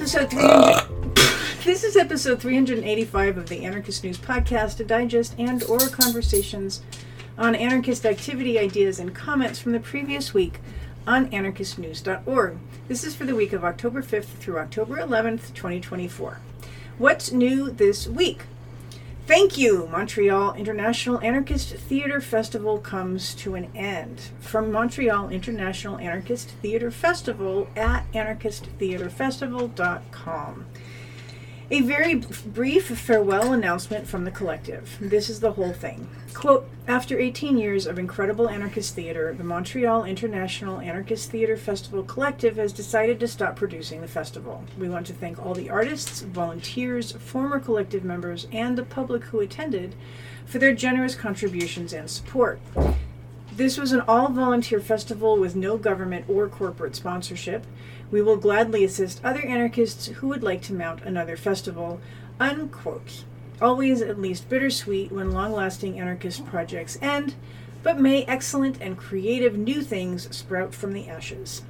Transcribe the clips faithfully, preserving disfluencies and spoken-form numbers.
episode three hundred. This is episode three hundred eighty-five of the Anarchist News Podcast, a digest and or conversations on anarchist activity, ideas, and comments from the previous week on anarchist news dot org. This is for the week of October fifth through October eleventh, twenty twenty-four. What's new this week? Thank you! Montreal International Anarchist Theatre Festival comes to an end. From Montreal International Anarchist Theatre Festival at anarchist theatre festival dot com. A very brief farewell announcement from the collective. This is the whole thing. Quote, after eighteen years of incredible anarchist theater, the Montreal International Anarchist Theatre Festival Collective has decided to stop producing the festival. We want to thank all the artists, volunteers, former collective members, and the public who attended for their generous contributions and support. This was an all-volunteer festival with no government or corporate sponsorship. We will gladly assist other anarchists who would like to mount another festival, unquote. Always at least bittersweet when long-lasting anarchist projects end, but may excellent and creative new things sprout from the ashes.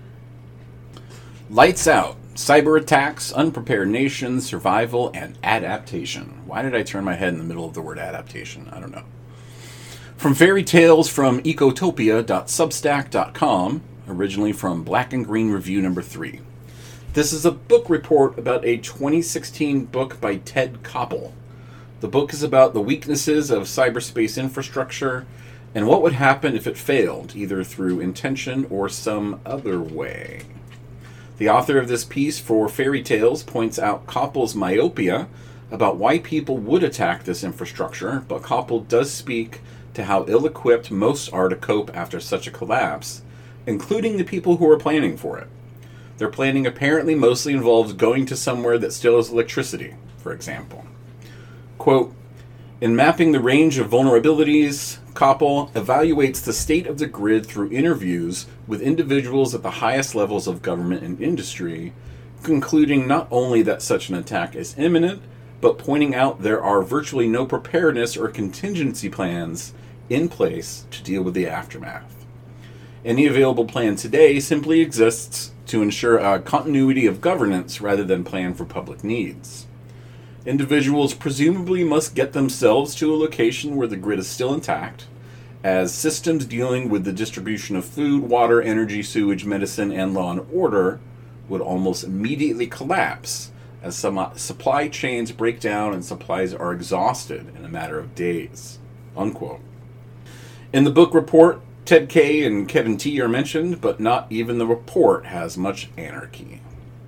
Lights out. Cyber attacks, unprepared nations, survival, and adaptation. Why did I turn my head in the middle of the word adaptation? I don't know. From Fairy Tales from ecotopia dot substack dot com, originally from Black and Green Review number three. This is a book report about a twenty sixteen book by Ted Koppel. The book is about the weaknesses of cyberspace infrastructure and what would happen if it failed, either through intention or some other way. The author of this piece for Fairy Tales points out Koppel's myopia about why people would attack this infrastructure, but Koppel does speak to how ill-equipped most are to cope after such a collapse, including the people who are planning for it. Their planning apparently mostly involves going to somewhere that still has electricity, for example. Quote, in mapping the range of vulnerabilities, Koppel evaluates the state of the grid through interviews with individuals at the highest levels of government and industry, concluding not only that such an attack is imminent, but pointing out there are virtually no preparedness or contingency plans in place to deal with the aftermath. Any available plan today simply exists to ensure a continuity of governance rather than plan for public needs. Individuals presumably must get themselves to a location where the grid is still intact, as systems dealing with the distribution of food, water, energy, sewage, medicine, and law and order would almost immediately collapse as some supply chains break down and supplies are exhausted in a matter of days. Unquote. In the book report, Ted K. and Kevin T. are mentioned, but not even the report has much anarchy.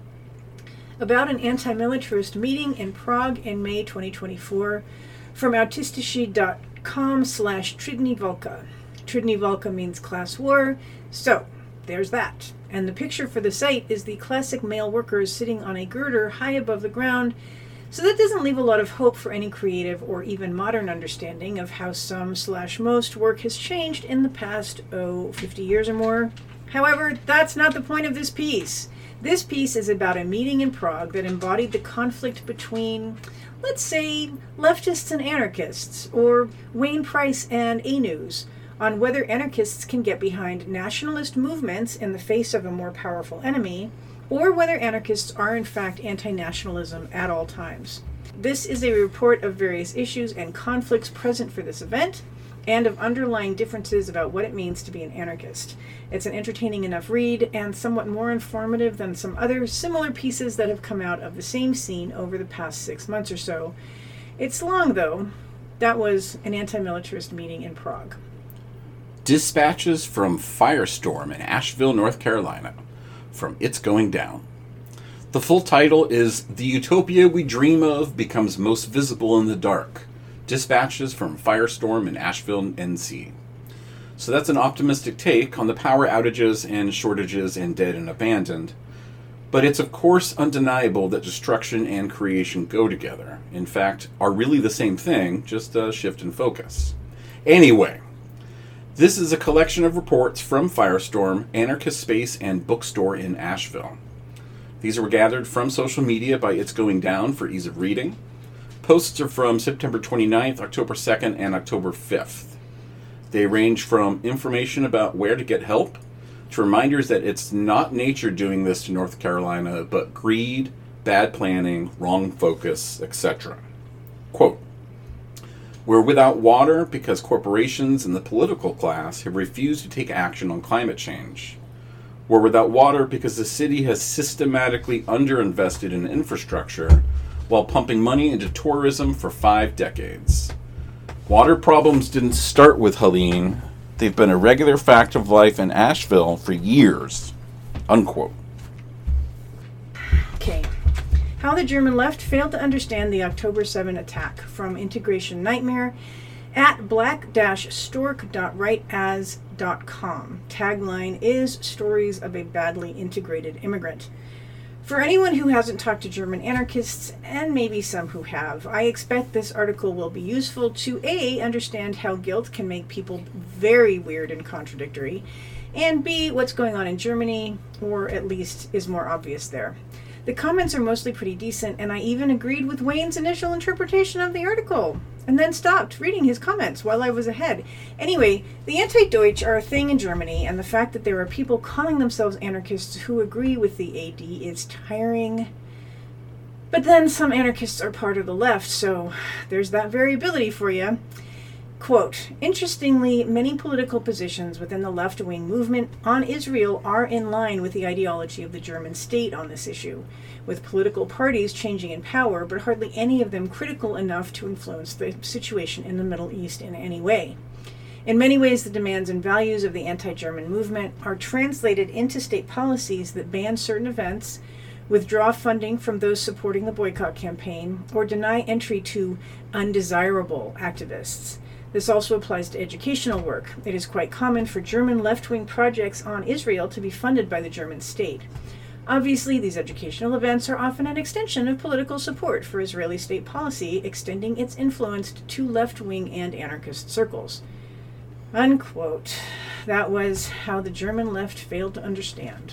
About an anti-militarist meeting in Prague in May twenty twenty-four from autistici dot com slash Tridny Volka. Tridny Volka means class war, so there's that. And the picture for the site is the classic male workers sitting on a girder high above the ground, so that doesn't leave a lot of hope for any creative or even modern understanding of how some slash most work has changed in the past, oh, fifty years or more. However, that's not the point of this piece. This piece is about a meeting in Prague that embodied the conflict between, let's say, leftists and anarchists, or Wayne Price and A News, on whether anarchists can get behind nationalist movements in the face of a more powerful enemy, or whether anarchists are in fact anti-nationalism at all times. This is a report of various issues and conflicts present for this event, and of underlying differences about what it means to be an anarchist. It's an entertaining enough read, and somewhat more informative than some other similar pieces that have come out of the same scene over the past six months or so. It's long, though. That was an anti-militarist meeting in Prague. Dispatches from Firestorm in Asheville, North Carolina, from It's Going Down. The full title is The Utopia We Dream Of Becomes Most Visible in the Dark. Dispatches from Firestorm in Asheville, N C. So that's an optimistic take on the power outages and shortages and dead and abandoned. But it's of course undeniable that destruction and creation go together. In fact, are really the same thing, just a shift in focus. Anyway, this is a collection of reports from Firestorm, Anarchist Space, and Bookstore in Asheville. These were gathered from social media by It's Going Down for ease of reading. Posts are from September twenty-ninth, October second, and October fifth. They range from information about where to get help to reminders that it's not nature doing this to North Carolina, but greed, bad planning, wrong focus, et cetera. Quote, "We're without water because corporations and the political class have refused to take action on climate change. We're without water because the city has systematically underinvested in infrastructure while pumping money into tourism for five decades. Water problems didn't start with Helene. They've been a regular fact of life in Asheville for years." Unquote. Okay. How the German left failed to understand the October seventh attack, from Integration Nightmare at black dash stork dot write as dot com. Tagline is Stories of a Badly Integrated Immigrant. For anyone who hasn't talked to German anarchists, and maybe some who have, I expect this article will be useful to A, understand how guilt can make people very weird and contradictory, and B, what's going on in Germany, or at least is more obvious there. The comments are mostly pretty decent, and I even agreed with Wayne's initial interpretation of the article, and then stopped reading his comments while I was ahead. Anyway, the anti-Deutsch are a thing in Germany, and the fact that there are people calling themselves anarchists who agree with the A D is tiring. But then some anarchists are part of the left, so there's that variability for you. Quote, "Interestingly, many political positions within the left-wing movement on Israel are in line with the ideology of the German state on this issue, with political parties changing in power, but hardly any of them critical enough to influence the situation in the Middle East in any way. In many ways, the demands and values of the anti-German movement are translated into state policies that ban certain events, withdraw funding from those supporting the boycott campaign, or deny entry to undesirable activists. This also applies to educational work. It is quite common for German left-wing projects on Israel to be funded by the German state. Obviously, these educational events are often an extension of political support for Israeli state policy, extending its influence to left-wing and anarchist circles." Unquote. That was how the German left failed to understand.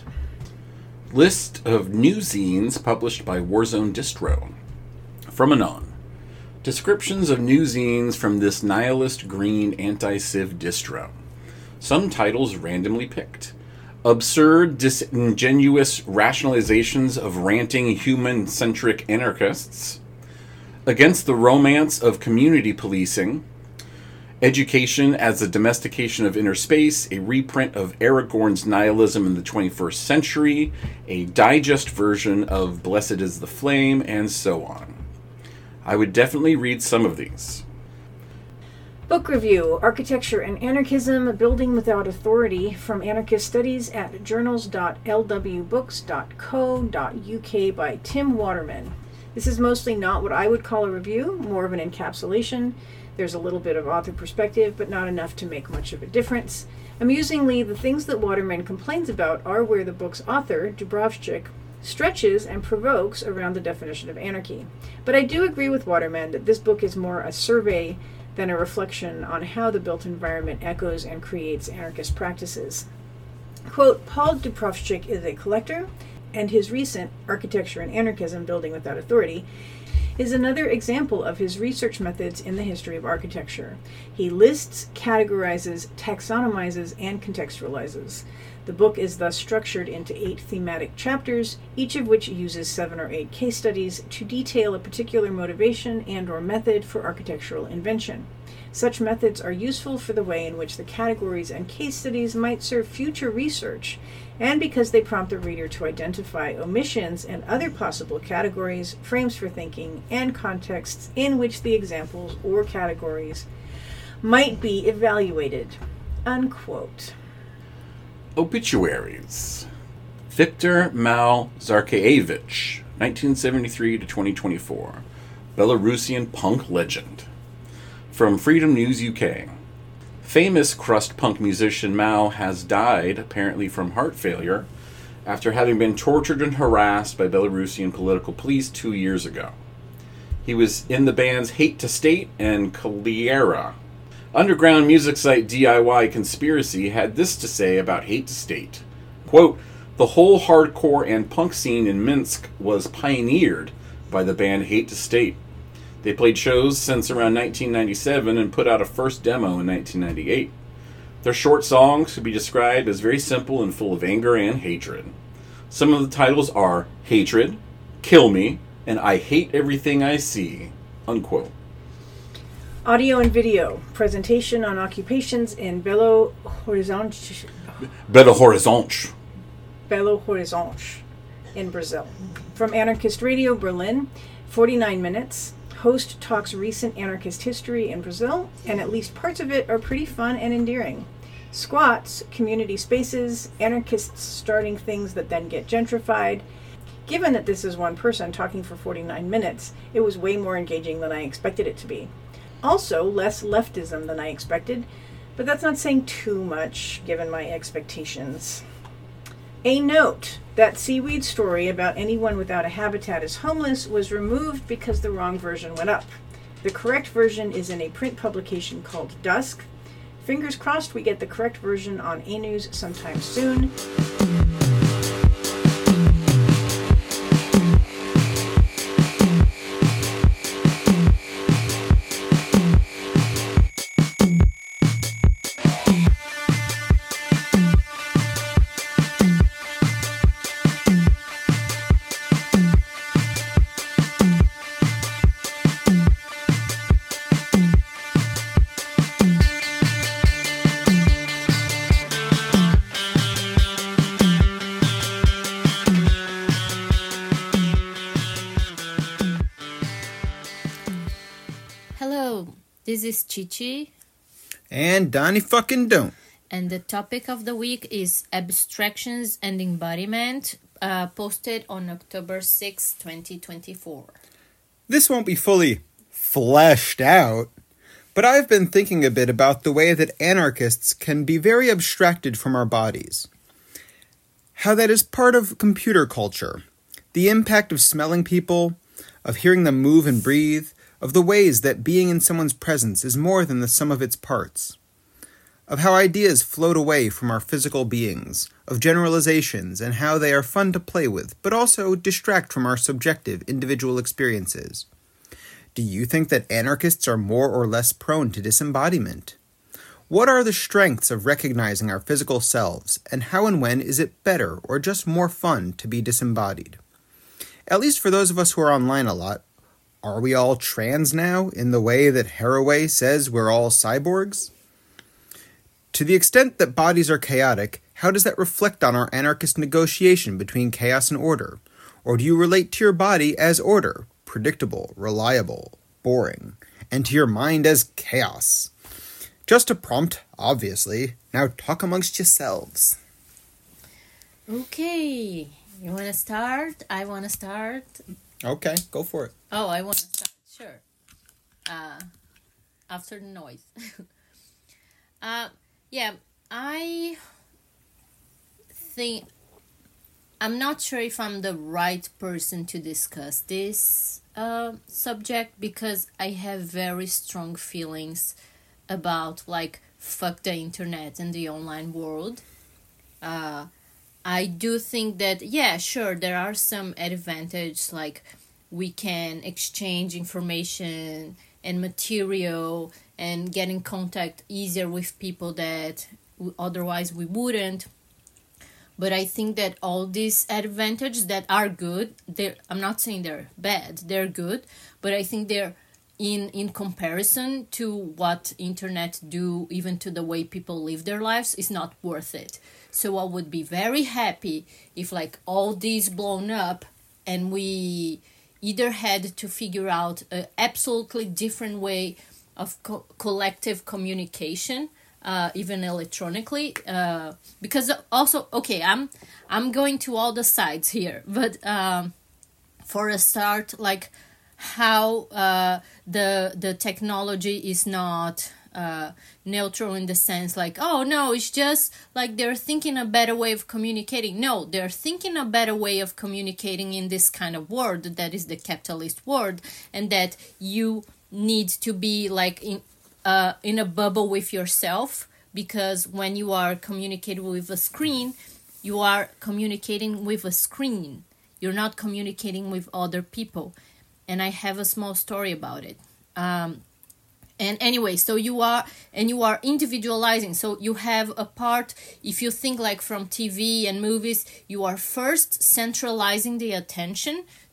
List of new zines published by Warzone Distro. From Anon. Descriptions of new zines from this nihilist green anti-civ distro. Some titles randomly picked. Absurd, disingenuous rationalizations of ranting human-centric anarchists. Against the romance of community policing. Education as a domestication of inner space, a reprint of Aragorn's nihilism in the twenty-first century, a digest version of Blessed is the Flame, and so on. I would definitely read some of these. Book review, Architecture and Anarchism, Building Without Authority, from Anarchist Studies at journals dot l w books dot co dot u k by Tim Waterman. This is mostly not what I would call a review, more of an encapsulation. There's a little bit of author perspective, but not enough to make much of a difference. Amusingly, the things that Waterman complains about are where the book's author, Dubrovchik, stretches and provokes around the definition of anarchy. But I do agree with Waterman that this book is more a survey than a reflection on how the built environment echoes and creates anarchist practices. Quote, "Paul Dubrovchik is a collector, and his recent Architecture and Anarchism, Building Without Authority is another example of his research methods in the history of architecture. He lists, categorizes, taxonomizes, and contextualizes. The book is thus structured into eight thematic chapters, each of which uses seven or eight case studies to detail a particular motivation and or method for architectural invention. Such methods are useful for the way in which the categories and case studies might serve future research, and because they prompt the reader to identify omissions and other possible categories, frames for thinking, and contexts in which the examples or categories might be evaluated." Unquote. Obituaries. Viktor Mal-Zarkevich, nineteen seventy-three to twenty twenty-four. Belarusian punk legend. From Freedom News U K. Famous crust punk musician Mal has died, apparently from heart failure, after having been tortured and harassed by Belarusian political police two years ago. He was in the bands Hate to State and Kaliera. Underground music site D I Y Conspiracy had this to say about Hate to State. Quote, "The whole hardcore and punk scene in Minsk was pioneered by the band Hate to State. They played shows since around nineteen ninety-seven and put out a first demo in nineteen ninety-eight. Their short songs could be described as very simple and full of anger and hatred. Some of the titles are Hatred, kill me, and I hate everything I see, unquote. Audio and video presentation on occupations in Belo Horizonte. Belo Horizonte. Belo Horizonte in Brazil. From Anarchist Radio Berlin, forty-nine minutes. Host talks recent anarchist history in Brazil, and at least parts of it are pretty fun and endearing. Squats, community spaces, anarchists starting things that then get gentrified. Given that this is one person talking for forty-nine minutes, it was way more engaging than I expected it to be. Also, less leftism than I expected, but that's not saying too much given my expectations. A note, that seaweed story about anyone without a habitat is homeless was removed because the wrong version went up. The correct version is in a print publication called Dusk. Fingers crossed we get the correct version on A News sometime soon. This is Chichi. And Donnie fucking don't. And the topic of the week is Abstractions and Embodiment, uh, posted on October sixth, twenty twenty-four. This won't be fully fleshed out, but I've been thinking a bit about the way that anarchists can be very abstracted from our bodies. How that is part of computer culture. The impact of smelling people, of hearing them move and breathe, of the ways that being in someone's presence is more than the sum of its parts, of how ideas float away from our physical beings, of generalizations and how they are fun to play with, but also distract from our subjective individual experiences. Do you think that anarchists are more or less prone to disembodiment? What are the strengths of recognizing our physical selves, and how and when is it better or just more fun to be disembodied? At least for those of us who are online a lot, are we all trans now, in the way that Haraway says we're all cyborgs? To the extent that bodies are chaotic, how does that reflect on our anarchist negotiation between chaos and order? Or do you relate to your body as order, predictable, reliable, boring, and to your mind as chaos? Just a prompt, obviously. Now talk amongst yourselves. Okay, you want to start? I want to start. Okay, go for it. Oh, I want to start. Sure. Uh, after the noise. uh, yeah, I think I'm not sure if I'm the right person to discuss this uh, subject because I have very strong feelings about like fuck the internet and the online world. Uh, I do think that, yeah, sure, there are some advantages, like we can exchange information and material and get in contact easier with people that otherwise we wouldn't. But I think that all these advantages that are good, they're, I'm not saying they're bad, they're good, but I think they're in in comparison to what internet do, even to the way people live their lives, is not worth it. So I would be very happy if like all these blown up and we either had to figure out an absolutely different way of co- collective communication, uh, even electronically, uh, because also, okay, I'm I'm going to all the sides here, but um, for a start, like how uh, the the technology is not uh, neutral in the sense like, oh no, it's just like they're thinking a better way of communicating. No, they're thinking a better way of communicating in this kind of world that is the capitalist world, and that you need to be like in uh, in a bubble with yourself, because when you are communicating with a screen, you are communicating with a screen. You're not communicating with other people. And I have a small story about it. Um, and anyway, so you are, and you are individualizing. So you have a part, if you think like from T V and movies, you are first centralizing the attention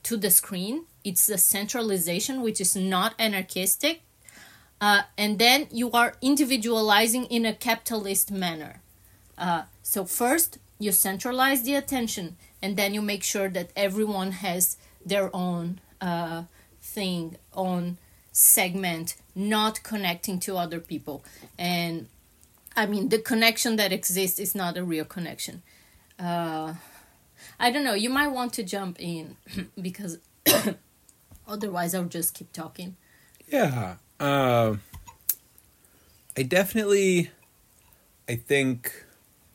to the screen. It's a centralization, which is not anarchistic. Uh, and then you are individualizing in a capitalist manner. Uh, so first, you centralize the attention, and then you make sure that everyone has their own uh, thing, own segment, not connecting to other people. And I mean, the connection that exists is not a real connection. Uh, I don't know, you might want to jump in because otherwise I'll just keep talking. Yeah. Uh, I definitely, I think,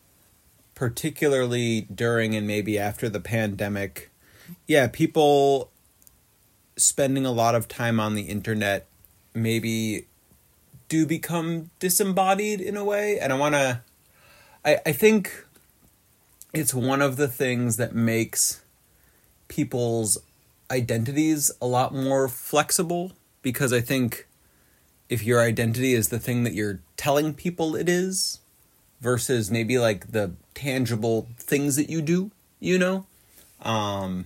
particularly during and maybe after the pandemic, yeah, people spending a lot of time on the internet maybe do become disembodied in a way. And I want to, I, I think it's one of the things that makes people's identities a lot more flexible, because I think if your identity is the thing that you're telling people it is versus maybe like the tangible things that you do, you know, um,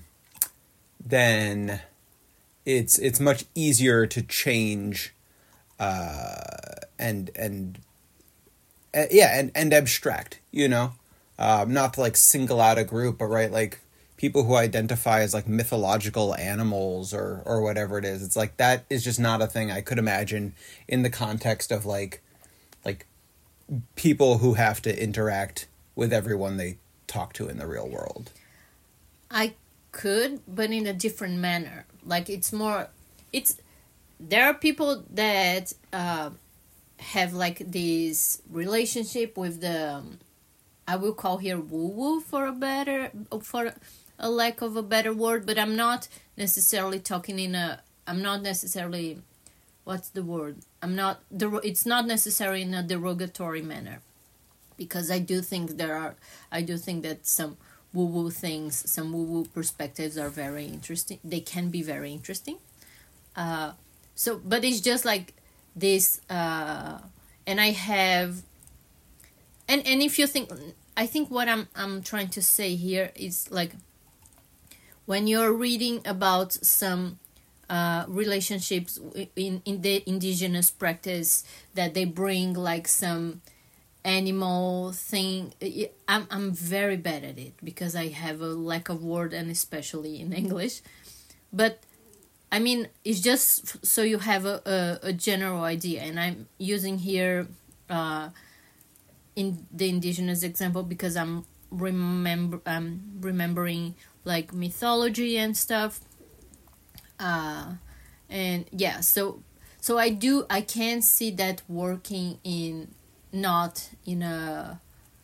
then it's it's much easier to change uh, and and uh, yeah and, and abstract, you know, um, not to like single out a group, but right, like people who identify as like mythological animals or or whatever it is. It's like that is just not a thing I could imagine in the context of like like people who have to interact with everyone they talk to in the real world. I could, but in a different manner. Like it's more, it's, there are people that uh, have like this relationship with the, um, I will call here woo-woo for a better, for a lack of a better word, but I'm not necessarily talking in a, I'm not necessarily, what's the word? I'm not, it's not necessarily in a derogatory manner, because I do think there are, I do think that some woo-woo things, some woo-woo perspectives are very interesting. They can be very interesting. Uh, so, but it's just like this, uh, and I have, and, and if you think, I think what I'm, I'm trying to say here is like, when you're reading about some uh, relationships in, in the indigenous practice that they bring like some animal thing, I'm I'm very bad at it because I have a lack of word, and especially in English. But I mean, it's just so you have a, a, a general idea, and I'm using here uh, in the indigenous example because I'm remember I'm remembering like mythology and stuff. Uh, and yeah, so so I do I can see that working in not in a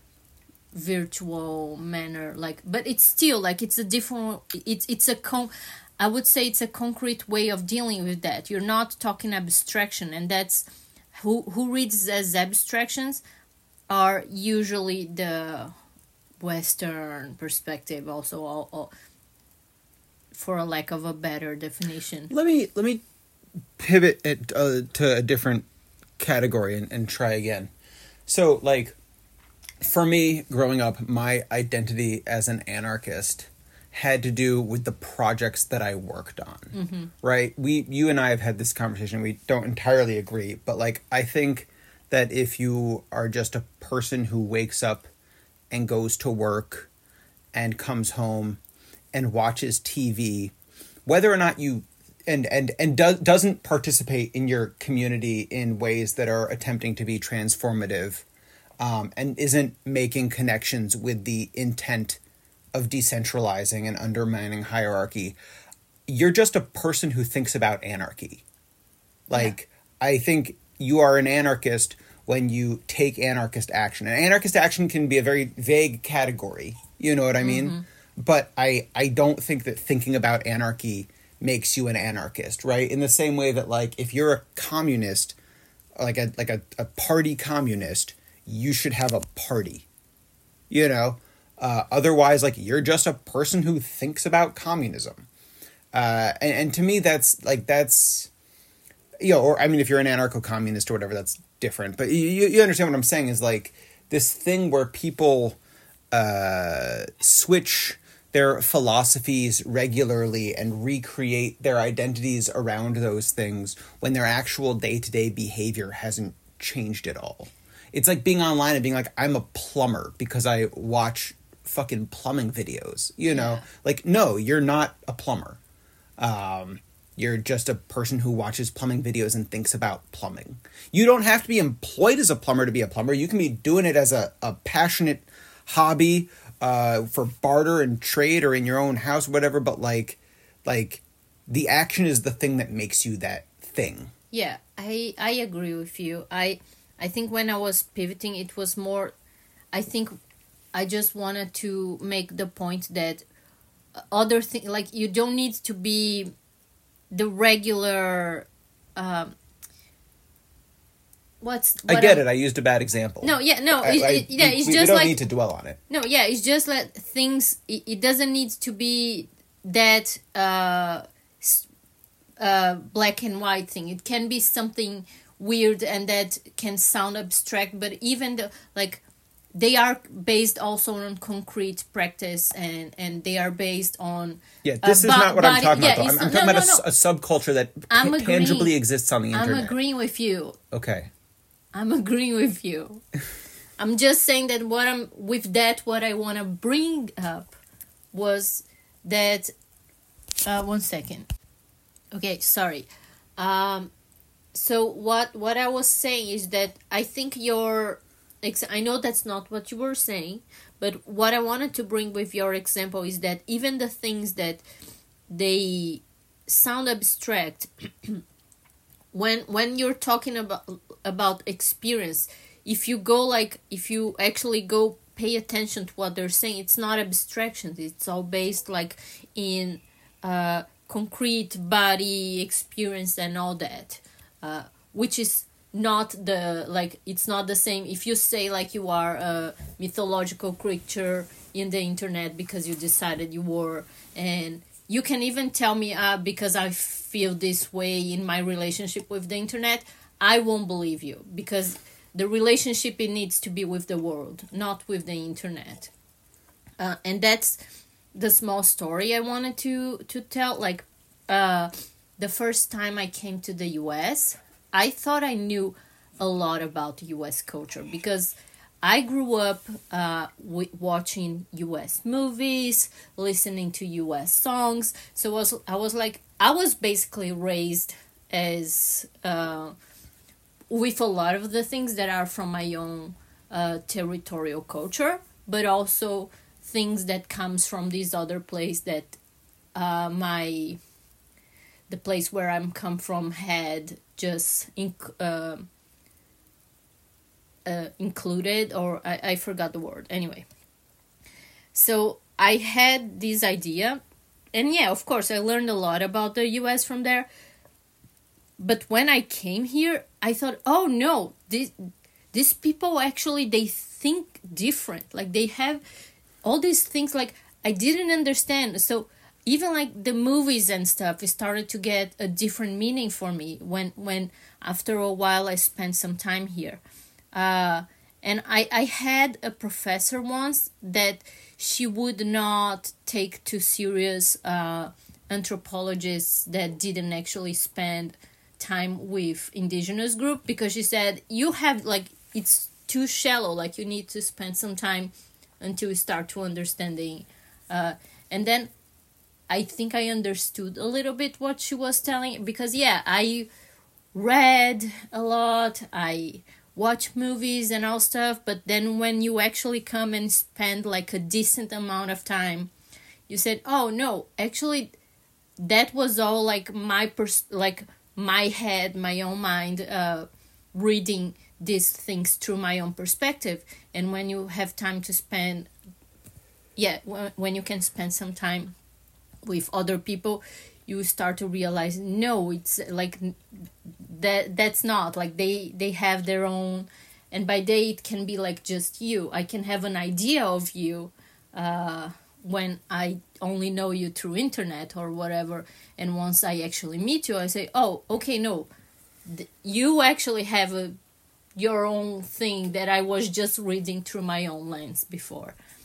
virtual manner, like, but it's still like it's a different, it's it's a con I would say it's a concrete way of dealing with that. You're not talking abstraction, and that's who who reads as abstractions are usually the Western perspective, also all, all, for a lack of a better definition. Let me let me pivot it uh, to a different category and, and try again. So, like, for me, growing up, my identity as an anarchist had to do with the projects that I worked on, mm-hmm. right? We, you and I have had this conversation. We don't entirely agree, but, like, I think that if you are just a person who wakes up and goes to work and comes home and watches T V, whether or not you and and and do, doesn't participate in your community in ways that are attempting to be transformative, um, and isn't making connections with the intent of decentralizing and undermining hierarchy, you're just a person who thinks about anarchy. Like, yeah. I think you are an anarchist when you take anarchist action. And anarchist action can be a very vague category, you know what I mean? Mm-hmm. But I, I don't think that thinking about anarchy makes you an anarchist, right? In the same way that, like, if you're a communist, like a like a, a party communist, you should have a party, you know? Uh, otherwise, like, you're just a person who thinks about communism. Uh, and, and to me, that's, like, that's, you know, or, I mean, if you're an anarcho-communist or whatever, that's different. But you, you understand what I'm saying is, like, this thing where people uh, switch their philosophies regularly and recreate their identities around those things when their actual day-to-day behavior hasn't changed at all. It's like being online and being like, I'm a plumber because I watch fucking plumbing videos, you know? Yeah. Like, no, you're not a plumber. Um, you're just a person who watches plumbing videos and thinks about plumbing. You don't have to be employed as a plumber to be a plumber. You can be doing it as a, a passionate hobby, uh, for barter and trade or in your own house, whatever. But like, like the action is the thing that makes you that thing. Yeah, I I agree with you. I I think when I was pivoting, it was more, I think I just wanted to make the point that other thing, like you don't need to be the regular, um, what's... I what get I- it. I used a bad example. No, yeah, no, I- it, I- it- yeah, we- it's we, just we don't like... need to dwell on it. No, yeah, it's just like things, it, it doesn't need to be that uh, s- uh, black and white thing. It can be something weird and that can sound abstract, but even the, like, they are based also on concrete practice and, and they are based on... Yeah, this uh, is bo- not what I'm body- talking yeah, about, though. I'm, it's I'm not- talking no, about no, a, no. s- a subculture that I'm ta- agreeing. tangibly exists on the I'm internet. agreeing with you. Okay. I'm agreeing with you. I'm just saying that what I'm with that what I want to bring up was that uh one second. Okay, sorry. Um so what what I was saying is that I think your ex- I know that's not what you were saying, but what I wanted to bring with your example is that even the things that they sound abstract when when you're talking about about experience, if you go like if you actually go pay attention to what they're saying, it's not abstractions, it's all based like in uh concrete body experience and all that, uh which is not the like it's not the same if you say like you are a mythological creature in the internet because you decided you were, and you can even tell me uh because I feel this way in my relationship with the internet. I won't believe you because the relationship, it needs to be with the world, not with the internet. Uh, and that's the small story I wanted to, to tell. Like, uh, the first time I came to the U S, I thought I knew a lot about U S culture because I grew up uh, w- watching U S movies, listening to U S songs. So I was, I was like, I was basically raised as... Uh, with a lot of the things that are from my own uh, territorial culture, but also things that comes from this other place that uh, my the place where I'm come from had just inc- uh, uh, included, or I, I forgot the word. Anyway, so I had this idea, and yeah, of course, I learned a lot about the U S from there. But when I came here, I thought, oh no, these, these people actually, they think different. Like they have all these things like I didn't understand. So even like the movies and stuff, it started to get a different meaning for me when, when after a while I spent some time here. Uh, and I, I had a professor once that she would not take too serious uh, anthropologists that didn't actually spend time with indigenous group, because she said you have like it's too shallow, like you need to spend some time until you start to understanding, uh and then I think I understood a little bit what she was telling, because yeah, I read a lot, I watch movies and all stuff, but then when you actually come and spend like a decent amount of time, you said, oh no, actually that was all like my pers- like my head, my own mind, uh, reading these things through my own perspective. And when you have time to spend, yeah, when, when you can spend some time with other people, you start to realize, no, it's like that. That's not like they they have their own, and by they it can be like just you. I can have an idea of you, uh, when I only know you through internet or whatever, and once I actually meet you, I say, oh, okay, no, th- you actually have a your own thing that I was just reading through my own lens before.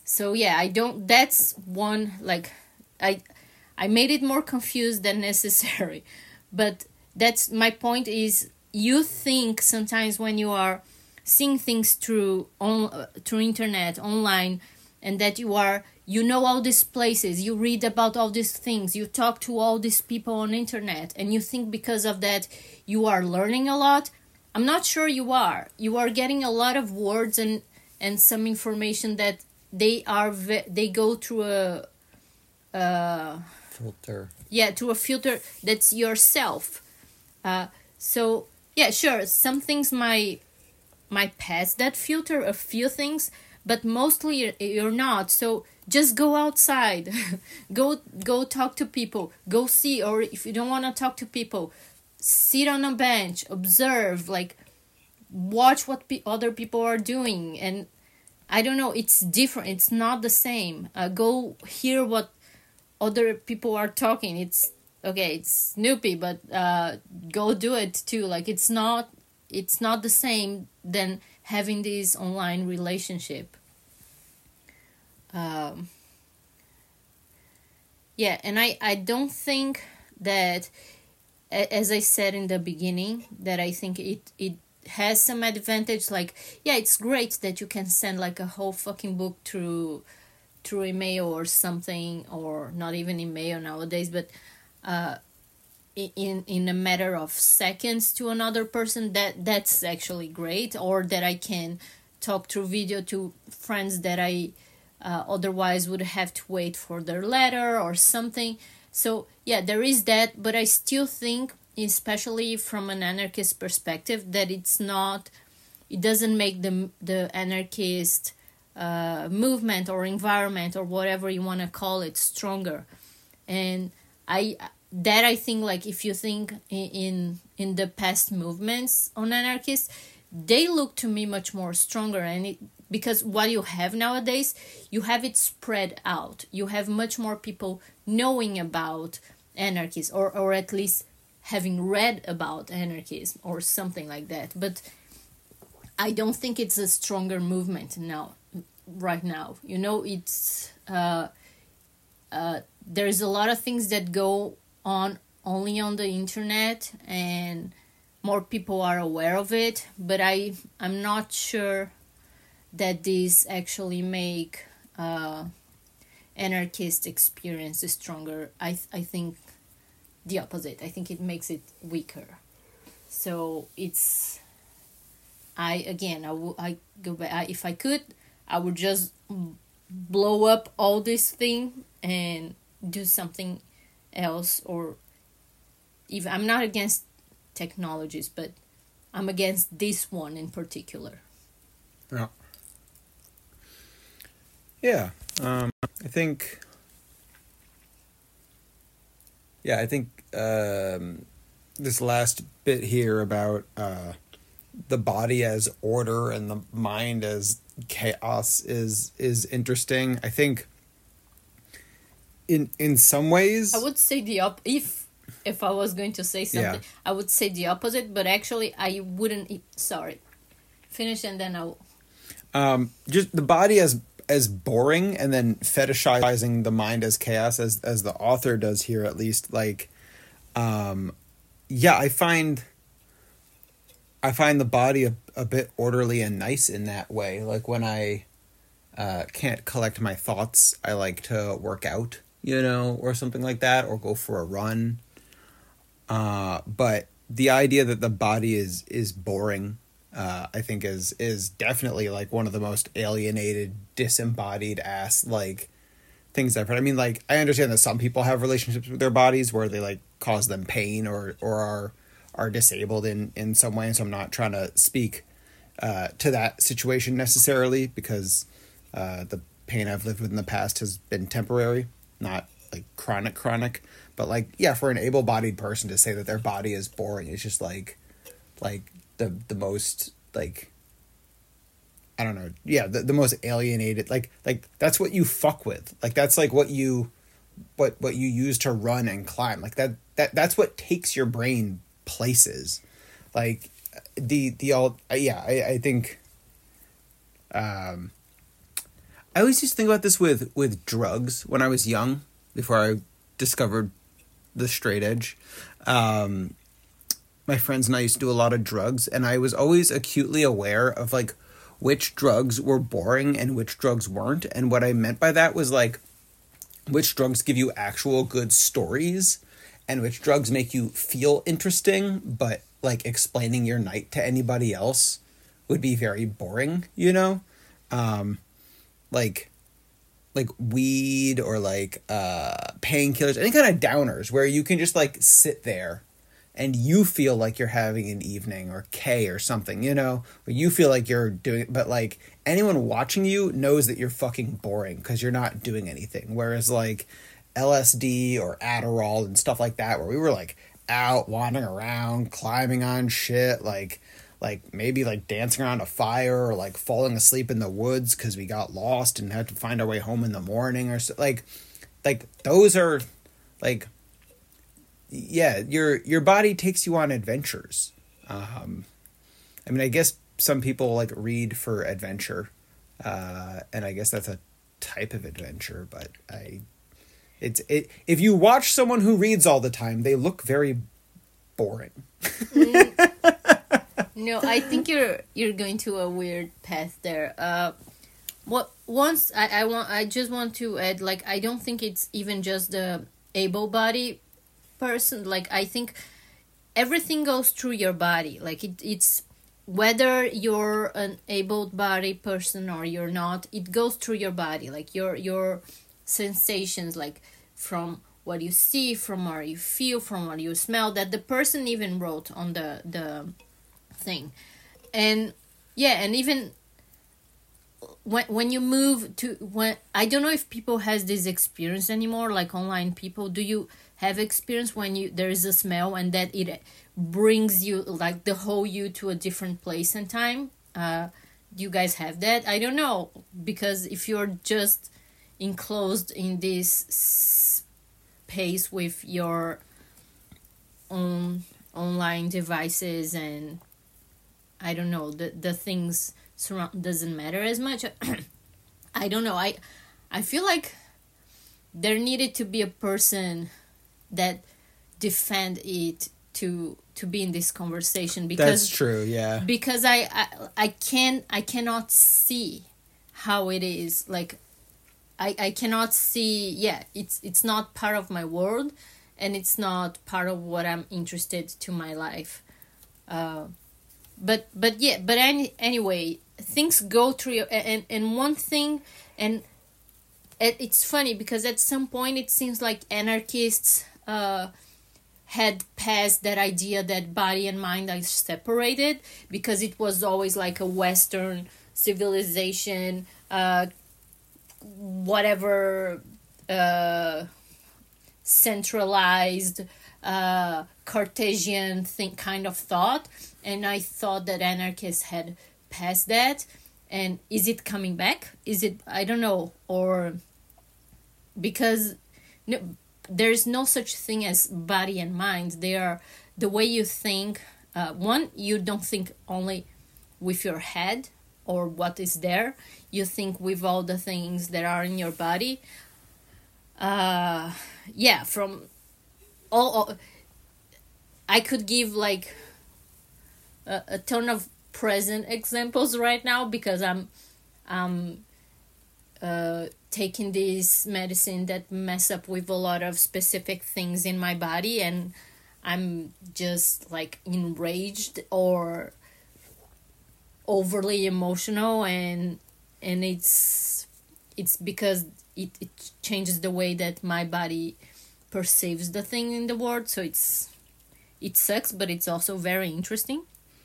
So yeah, I don't. That's one, like, I, I made it more confused than necessary, but that's my point. Is you think sometimes when you are seeing things through on uh, through internet online, and that you are you know all these places, you read about all these things, you talk to all these people on internet, and you think because of that you are learning a lot. I'm not sure you are. You are getting a lot of words and and some information that they are ve- they go through a uh Filter. yeah through a filter that's yourself. Uh so yeah, sure, some things might might pass that filter, a few things, but mostly you're, you're not. So just go outside, go go talk to people, go see, or if you don't want to talk to people, sit on a bench, observe, like watch what pe- other people are doing. And I don't know, it's different, it's not the same. Uh, go hear what other people are talking. It's okay, it's snoopy, but uh go do it too. Like, it's not it's not the same than having this online relationship. Um, yeah, and I, I don't think that, as I said in the beginning, that I think it, it has some advantage. Like, yeah, it's great that you can send like a whole fucking book through through email or something, or not even email nowadays, but uh, in in a matter of seconds to another person. That that's actually great. Or that I can talk through video to friends that I uh, otherwise would have to wait for their letter or something. So yeah, there is that, but I still think, especially from an anarchist perspective, that it's not, it doesn't make the the anarchist uh, movement or environment or whatever you want to call it stronger. And I that I think, like, if you think in in, in the past movements on anarchists, they look to me much more stronger. And it, because what you have nowadays, you have it spread out. You have much more people knowing about anarchists, or, or at least having read about anarchism or something like that. But I don't think it's a stronger movement now, right now. You know, it's uh, uh, there's a lot of things that go on only on the internet, and more people are aware of it. But I I'm not sure that these actually make uh, anarchist experience stronger. I th- I think the opposite. I think it makes it weaker. So it's, I again I will I go back. I, if I could, I would just blow up all this thing and do something else. Or even, I'm not against technologies, but I'm against this one in particular. Yeah. Yeah. Um, I think. Yeah, I think um, this last bit here about uh, the body as order and the mind as chaos is is interesting. I think in in some ways, I would say the op. If if I was going to say something, Yeah. I would say the opposite. But actually, I wouldn't. Sorry, finish and then I'll. um, just the body as as boring, and then fetishizing the mind as chaos, as as the author does here, at least. Like, um, yeah, I find. I find the body a, a bit orderly and nice in that way. Like, when I uh, can't collect my thoughts, I like to work out, you know, or something like that, or go for a run. Uh, but the idea that the body is is boring, uh, I think is is definitely like one of the most alienated, disembodied ass like things I've heard. I mean, like, I understand that some people have relationships with their bodies where they like cause them pain, or or are are disabled in, in some way. So I'm not trying to speak uh, to that situation necessarily, because uh, the pain I've lived with in the past has been temporary, not like chronic, chronic. But like, yeah, for an able-bodied person to say that their body is boring, it's just like, like the the most like, I don't know, yeah, the, the most alienated. Like like that's what you fuck with. Like that's like what you, what what you use to run and climb. Like that that that's what takes your brain places. Like the the all yeah I, I think um I always used to think about this with, with drugs when I was young, before I discovered the straight edge. Um, my friends and I used to do a lot of drugs, and I was always acutely aware of, like, which drugs were boring and which drugs weren't. And what I meant by that was, like, which drugs give you actual good stories and which drugs make you feel interesting, but, like, explaining your night to anybody else would be very boring, you know? Um, like, like weed or, like, uh, painkillers, any kind of downers where you can just, like, sit there and you feel like you're having an evening, or K or something, you know, where you feel like you're doing it, but, like, anyone watching you knows that you're fucking boring because you're not doing anything. Whereas, like, L S D or Adderall and stuff like that, where we were, like, out wandering around, climbing on shit, like, like maybe, like, dancing around a fire, or, like, falling asleep in the woods because we got lost and had to find our way home in the morning, or so, like, like those are, like, yeah, your your body takes you on adventures. Um, I mean, I guess some people, like, read for adventure, uh, and I guess that's a type of adventure. But I, it's it. If you watch someone who reads all the time, they look very boring. No, I think you're you're going to a weird path there. Uh, what once I, I want I just want to add, like, I don't think it's even just the able-bodied person. Like, I think everything goes through your body. Like, it it's whether you're an able-bodied person or you're not, it goes through your body. Like, your your sensations, like, from what you see, from what you feel, from what you smell, that the person even wrote on the the thing. And yeah, and even when when you move to, when I don't know if people has this experience anymore, like online people, do you have experience when you there is a smell and that it brings you, like, the whole you to a different place and time? Uh, do you guys have that? I don't know, because if you're just enclosed in this space with your own online devices, and I don't know, the the things surround doesn't matter as much. I don't know. I I feel like there needed to be a person that defend it to to be in this conversation, because That's true, yeah. Because I I, I can I cannot see how it is. Like, I, I cannot see, yeah, it's it's not part of my world, and it's not part of what I'm interested to my life. Uh, but but yeah, but any, anyway, things go through your, and and one thing, and it, it's funny because at some point it seems like anarchists uh, had passed that idea that body and mind are separated, because it was always like a Western civilization, uh, whatever, uh, centralized, uh, Cartesian think kind of thought, and I thought that anarchists had passed that. And is it coming back? Is it, I don't know, or because no, there's no such thing as body and mind. They are the way you think. Uh, one, you don't think only with your head or what is there. You think with all the things that are in your body. Uh, yeah, from all, all I could give like a, a ton of present examples right now, because I'm um uh taking this medicine that mess up with a lot of specific things in my body, and I'm just like enraged or overly emotional, and and it's it's because it, it changes the way that my body perceives the thing in the world. So it's it sucks, but it's also very interesting.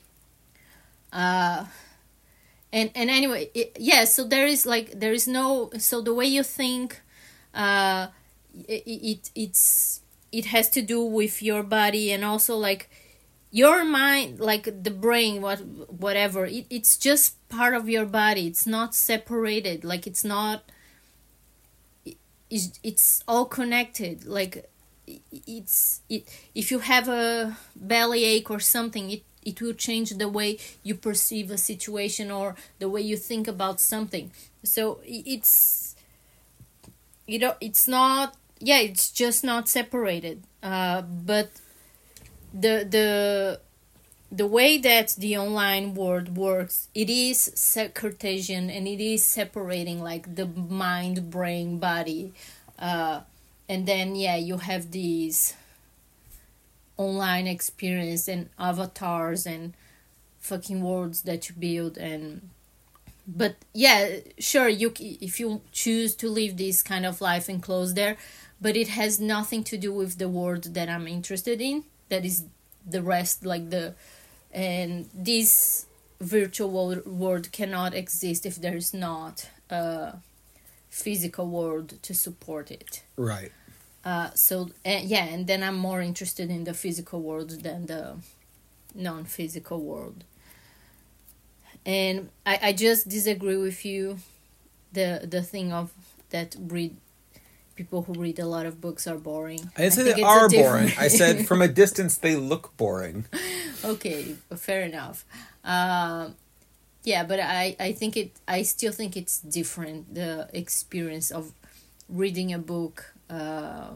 Uh, and and anyway, it, yeah. So there is like there is no. So the way you think, uh, it, it it's it has to do with your body, and also like your mind, like the brain, what whatever. It it's just part of your body. It's not separated. Like it's not. It, it's it's all connected. Like it's it. If you have a belly ache or something, it it will change the way you perceive a situation or the way you think about something. So it's, you know, it's not, yeah, it's just not separated. Uh, but the the the way that the online world works, it is Cartesian, and it is separating like the mind, brain, body, uh, and then yeah, you have these online experience and avatars and fucking worlds that you build. And but yeah, sure, you if you choose to live this kind of life and close there, but it has nothing to do with the world that I'm interested in. That is the rest, like the and this virtual world, world cannot exist if there is not a physical world to support it. Right. Uh, so uh, yeah, and then I'm more interested in the physical world than the non-physical world. And I, I just disagree with you, the the thing of that read people who read a lot of books are boring. I didn't say think they it's are a different- boring. I said from a distance they look boring. Okay, fair enough. Um, yeah, but I, I think it. I still think it's different, the experience of reading a book uh,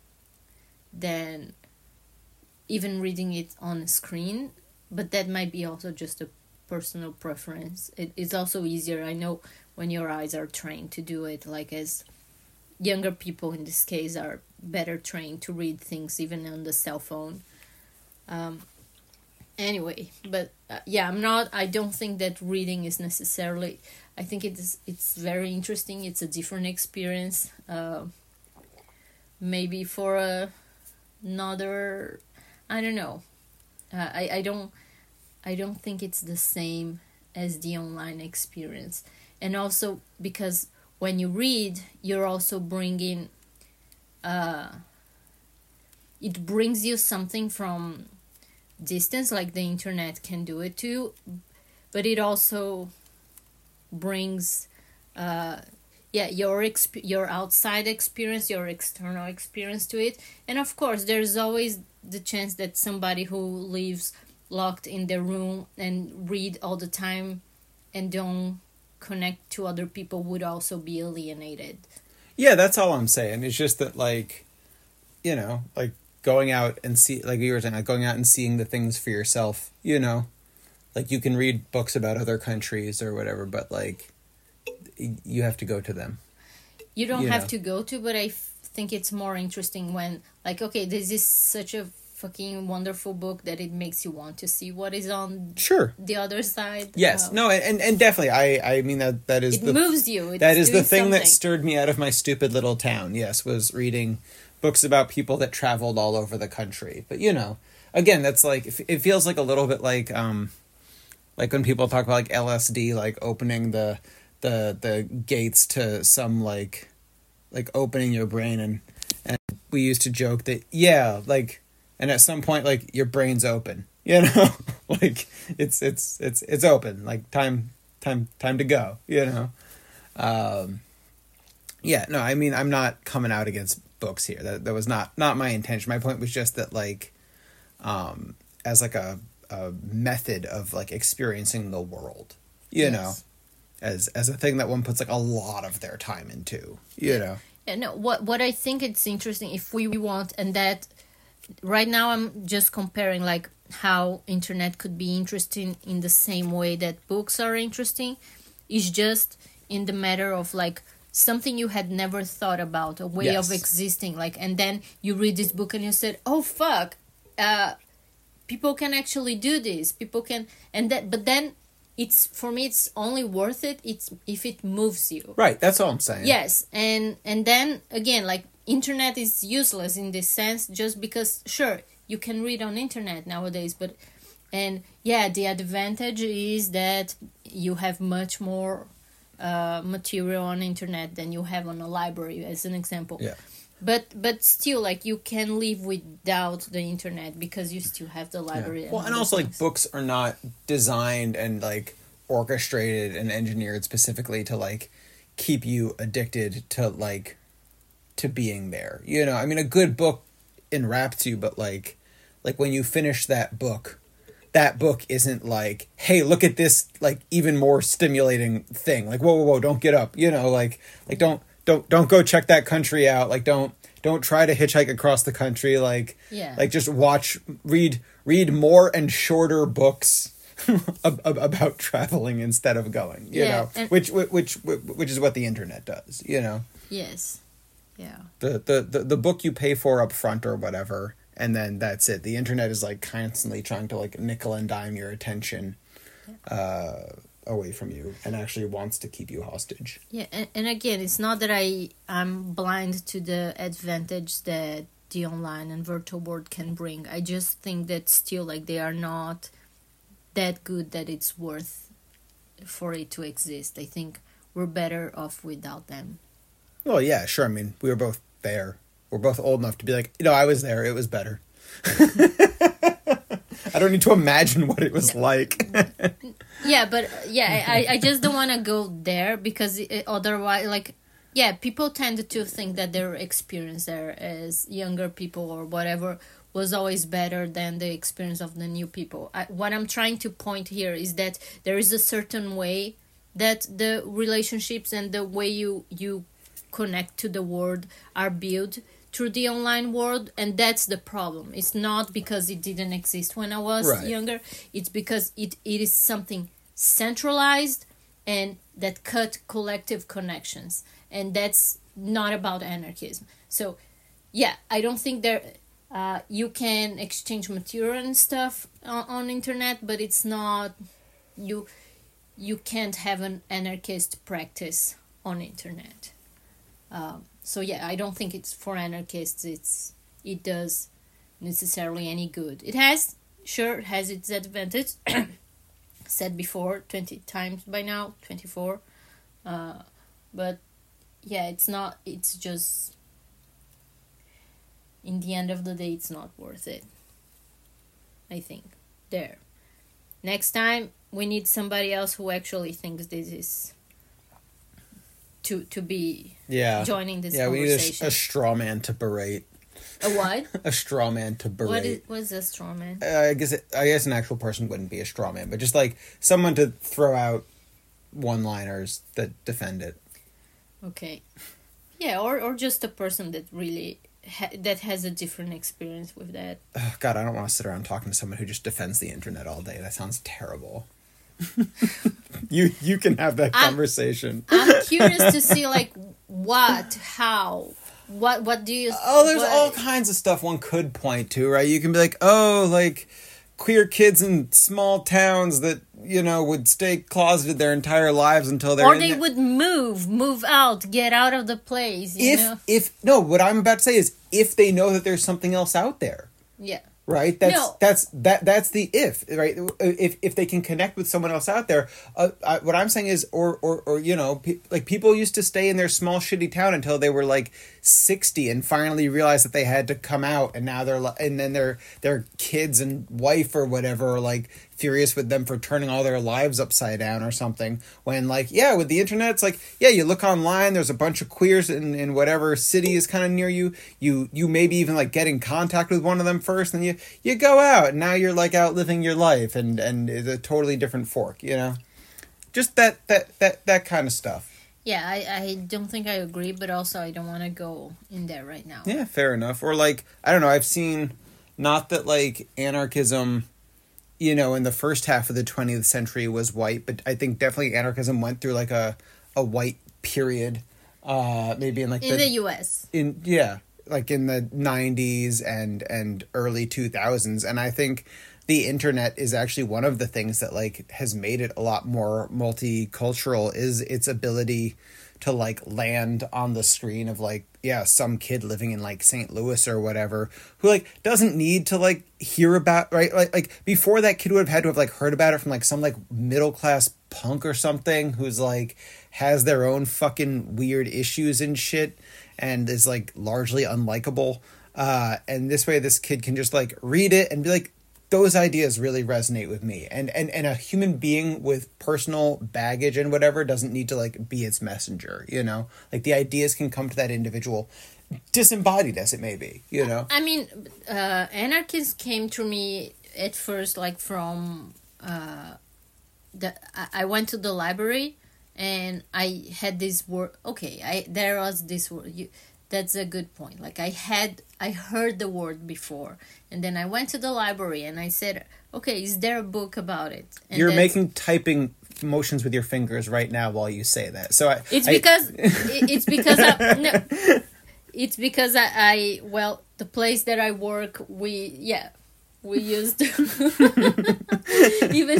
than even reading it on a screen. But that might be also just a personal preference. It, it's also easier, I know, when your eyes are trained to do it, like as younger people in this case are better trained to read things even on the cell phone. Um, anyway, but uh, yeah, I'm not, I don't think that reading is necessarily, I think it is, it's very interesting. It's a different experience. Uh, maybe for a, another, I don't know. Uh, I, I don't, I don't think it's the same as the online experience. And also because when you read, you're also bringing, uh, it brings you something from distance, like the internet can do it too, but it also brings, uh, yeah, your exp- your outside experience, your external experience to it. And of course, there's always the chance that somebody who lives locked in their room and read all the time and don't connect to other people would also be alienated. Yeah, that's all I'm saying. It's just that, like, you know, like going out and see, like you were saying, like going out and seeing the things for yourself, you know, like you can read books about other countries or whatever, but like you have to go to them. You don't You have know. to go to, but I f- think it's more interesting when, like, okay, this is such a fucking wonderful book that it makes you want to see what is on Sure. the other side. Yes. Uh, No, and, and definitely, I, I mean, that, that is it the... moves you. It's That is the doing thing that something. stirred me out of my stupid little town, yes, was reading books about people that traveled all over the country. But, you know, again, that's like, it feels like a little bit like, um, like when people talk about like L S D, like opening the, the, the gates to some like, like opening your brain. And, and we used to joke that, yeah, like, and at some point, like your brain's open, you know, like it's, it's, it's, it's open, like time, time, time to go, you know? Um, yeah, no, I mean, I'm not coming out against books here. That that was not, not my intention. My point was just that, like, um, as like a, a method of like experiencing the world, you Yes. know, as as a thing that one puts like a lot of their time into, you know. Yeah, no, what what I think it's interesting if we want, and that right now I'm just comparing like how internet could be interesting in the same way that books are interesting, is just in the matter of like something you had never thought about, a way Yes. of existing, like, and then you read this book and you said, oh fuck, uh people can actually do this, people can, and that, but then it's, for me, it's only worth it it's if it moves you. Right, that's all I'm saying. Yes, and and then again, like, internet is useless in this sense just because, sure, you can read on internet nowadays, but, and yeah, the advantage is that you have much more uh, material on internet than you have on a library, as an example. Yeah. But but still, like, you can live without the internet because you still have the library. Yeah. Well, and other also, like, things. books are not designed and, like, orchestrated and engineered specifically to, like, keep you addicted to, like, to being there. You know, I mean, a good book enwraps you, but, like, like when you finish that book, that book isn't like, hey, look at this, like, even more stimulating thing. Like, whoa, whoa, whoa, don't get up. You know, like, like don't, don't, don't go check that country out. Like, don't, don't try to hitchhike across the country. Like, Yeah. like just watch, read, read more and shorter books ab- ab- about traveling instead of going, you Yeah, know, and- which, which, which, which is what the internet does, you know, Yes. Yeah. the, the, the, the book you pay for up front or whatever. And then that's it. The internet is like constantly trying to like nickel and dime your attention uh, away from you and actually wants to keep you hostage. Yeah, and, and again, it's not that I I'm blind to the advantage that the online and virtual world can bring. I just think that still, like, they are not that good that it's worth for it to exist. I think we're better off without them. Well, yeah, sure. I mean, we were both there. We're both old enough to be like, you know, I was there. It was better. I don't need to imagine what it was like. Yeah, but uh, yeah, I, I just don't want to go there because it, otherwise, like, yeah, people tend to think that their experience there as younger people or whatever was always better than the experience of the new people. I, what I'm trying to point here is that there is a certain way that the relationships and the way you you connect to the world are built through the online world, and that's the problem. It's not because it didn't exist when I was Right. younger. It's because it, it is something centralized and that cut collective connections, and that's not about anarchism. So yeah, I don't think there uh, you can exchange material and stuff on, on internet, but it's not you you can't have an anarchist practice on internet. Um, so yeah, I don't think it's for anarchists. It's it does necessarily any good. It has sure has its advantage. Said before twenty times by now, twenty four. Uh, but yeah, it's not. It's just in the end of the day, it's not worth it. I think there. Next time we need somebody else who actually thinks this is. To, to be Yeah. joining this Yeah, we need a, conversation. a straw man to berate. A what? A straw man to berate. What is what's a straw man? Uh, I guess it, I guess an actual person wouldn't be a straw man, but just like someone to throw out one-liners that defend it. Okay, yeah, or or just a person that really ha- that has a different experience with that. Oh, God, I don't want to sit around talking to someone who just defends the internet all day. That sounds terrible. you you can have that I'm- conversation. I'm curious to see like what, how, what what do you? Oh, there's what- all kinds of stuff one could point to, right? You can be like, oh, like queer kids in small towns that, you know, would stay closeted their entire lives until they're or in they the- would move, move out, get out of the place. You if know? if no, what I'm about to say is if they know that there's something else out there. Yeah. Right, that's No. that's that that's the if, right? If if they can connect with someone else out there, uh, I, what I'm saying is, or or or you know, pe- like people used to stay in their small shitty town until they were like sixty and finally realized that they had to come out, and now they're li- and then their their kids and wife or whatever are like furious with them for turning all their lives upside down or something. When like yeah, with the internet, it's like yeah, you look online, there's a bunch of queers in, in whatever city is kind of near you. You you maybe even like get in contact with one of them first, and you. You go out, and now you're like out living your life, and and it's a totally different fork, you know, just that that that that kind of stuff. Yeah, I, I don't think I agree, but also I don't want to go in there right now. Yeah, fair enough. Or like I don't know, I've seen not that like anarchism, you know, in the first half of the twentieth century was white, but I think definitely anarchism went through like a a white period, uh, maybe in like In the U S in yeah. like in the nineties and and early two thousands, and I think the internet is actually one of the things that like has made it a lot more multicultural is its ability to like land on the screen of like yeah some kid living in like Saint Louis or whatever who like doesn't need to like hear about right like like before that kid would have had to have like heard about it from like some like middle class punk or something who's like has their own fucking weird issues and shit and is like largely unlikable. Uh, and this way this kid can just like read it and be like, those ideas really resonate with me. And, and, and a human being with personal baggage and whatever doesn't need to like be its messenger, you know, like the ideas can come to that individual disembodied as it may be, you know? I mean, uh, anarchists came to me at first like from uh, the I, I went to the library and I had this word. Okay, I there was this word. You, that's a good point. Like I had I heard the word before, and then I went to the library and I said, okay, is there a book about it? And You're then, making typing motions with your fingers right now while you say that. So I, It's I- because it's because I, no, it's because I, I well the place that I work we yeah we used even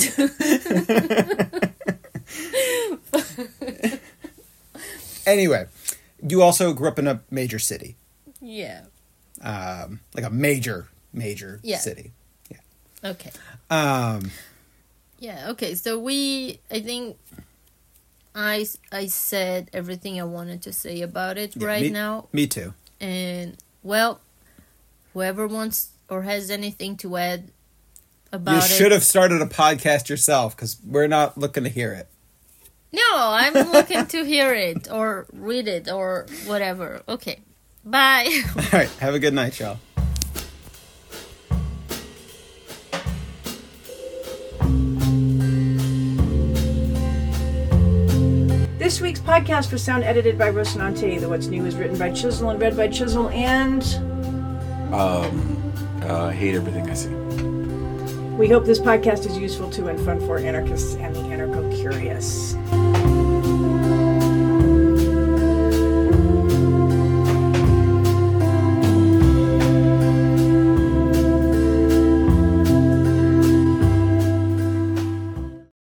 anyway, you also grew up in a major city, yeah um, like a major major Yeah. city. okay Um, yeah okay so we I think I s- I said everything I wanted to say about it yeah, right me, now, me too. and well, whoever wants or has anything to add about You it. should have started a podcast yourself because we're not looking to hear it. No, I'm looking to hear it or read it or whatever. Okay. Bye. All right, have a good night, y'all. This week's podcast was sound edited by Rosinante. The What's New is written by Chisel and read by Chisel, and Um, uh, I hate everything I see. we hope this podcast is useful to and fun for anarchists and the anarcho-curious.